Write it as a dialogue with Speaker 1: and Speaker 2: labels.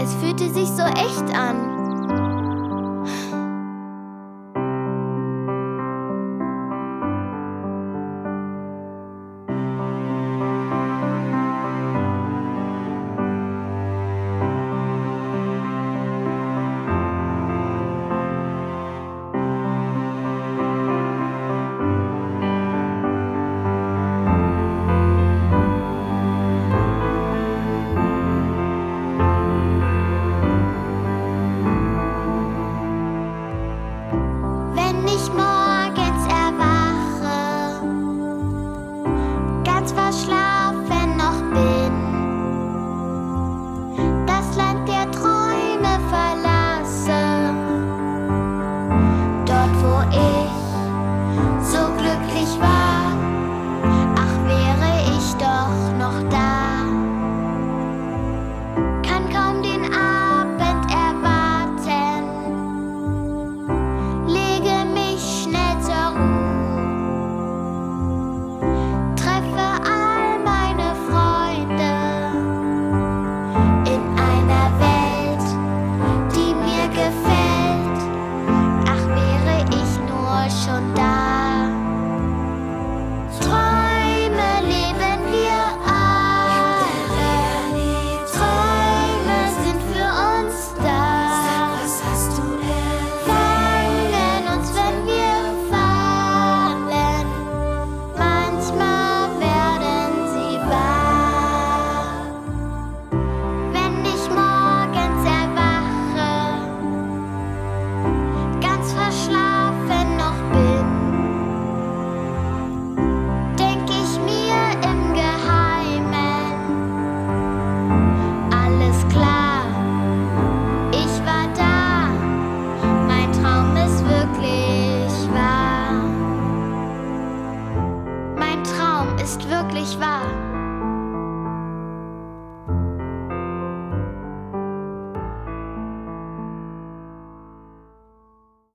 Speaker 1: Es fühlte sich so echt an. Wenn ich morgens erwache, ganz verschlafen noch bin, das Land der Träume verlasse, dort wo ich so glücklich war, ach wäre ich doch noch da, kann kaum den Abend erwarten, lege mich schnell zur Ruhe, treffe all meine Freunde in einer Welt, die mir gefällt, ach wäre ich nur schon da. Träume leben wir alle, Träume sind für uns da.
Speaker 2: Was hast du
Speaker 1: Fangen uns, wenn wir fallen, manchmal werden sie wahr. Wenn ich morgens erwache, ganz verschlafen noch bin, denk ich mir im Geheimen, alles klar, ich war da, mein Traum ist wirklich wahr. Mein Traum ist wirklich wahr.